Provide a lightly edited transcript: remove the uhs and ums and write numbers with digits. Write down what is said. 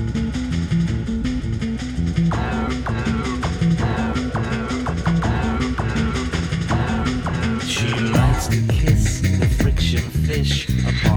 She likes to kiss the friction fish upon